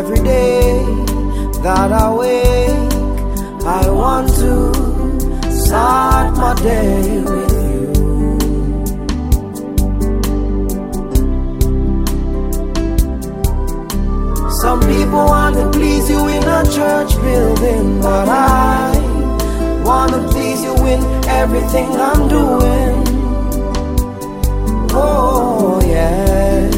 Every day that I wake, I want to start my day with you. Some people want to please you in a church building, but I want to please you in everything I'm doing. Oh yes,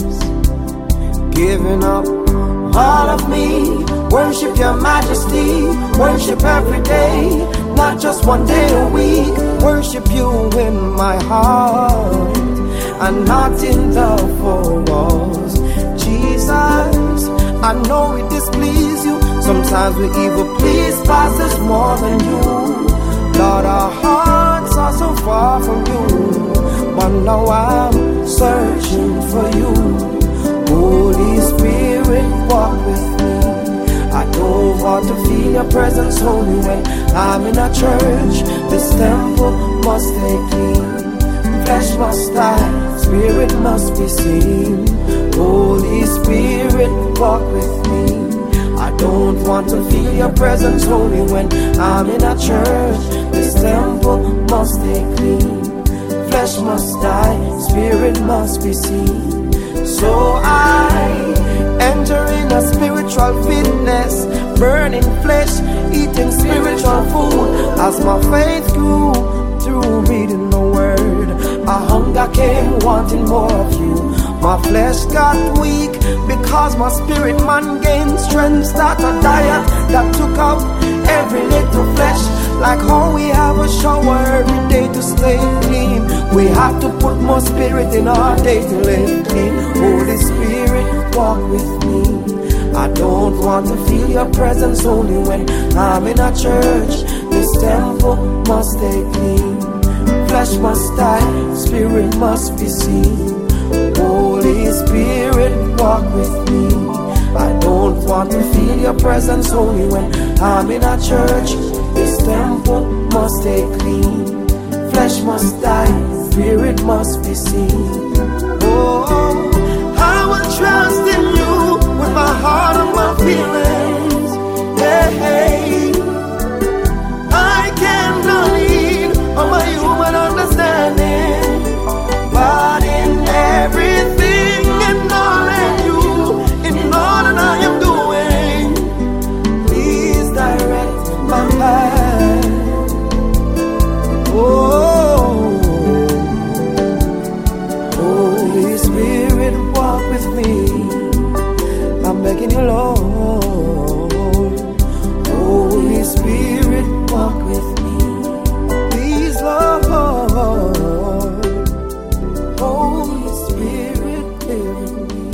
giving up all of me, worship your majesty, worship every day, not just one day a week. Worship you in my heart and not in the four walls. Jesus, I know we displease you. Sometimes we even please pastors more than you. Lord, our hearts are so far from you, but now I'm searching for you. Holy Spirit, walk with me. I don't want to feel your presence only when I'm in a church. This temple must stay clean. Flesh must die, spirit must be seen. Holy Spirit, walk with me. I don't want to feel your presence only when I'm in a church. This temple must stay clean. Flesh must die, spirit must be seen. So I enter in a spiritual fitness, burning flesh, eating spiritual food. As my faith grew through reading the word, a hunger came wanting more of you. My flesh got weak because my spirit man gained strength. Start a diet that took out every little flesh. Like how we have a shower every day to stay clean, we have to put more spirit in our day to live clean. Holy Spirit, walk with me. I don't want to feel your presence only when I'm in a church. This temple must stay clean. Flesh must die, spirit must be seen. Holy Spirit, walk with me. I don't want to feel your presence only when I'm in a church. This temple must stay clean. Flesh must die, spirit must be seen. Oh, I will trust in you with my heart and my feelings. Hey, hey. I cannot lean on my human understanding, but in everything and all in you, in all that I am doing, please direct my path. Oh, Holy Spirit, walk with me. I'm begging you, Lord. Holy Spirit, walk with me. Please, Lord. Holy Spirit, live in me.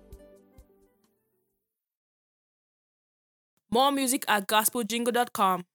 More music at gospeljingle.com.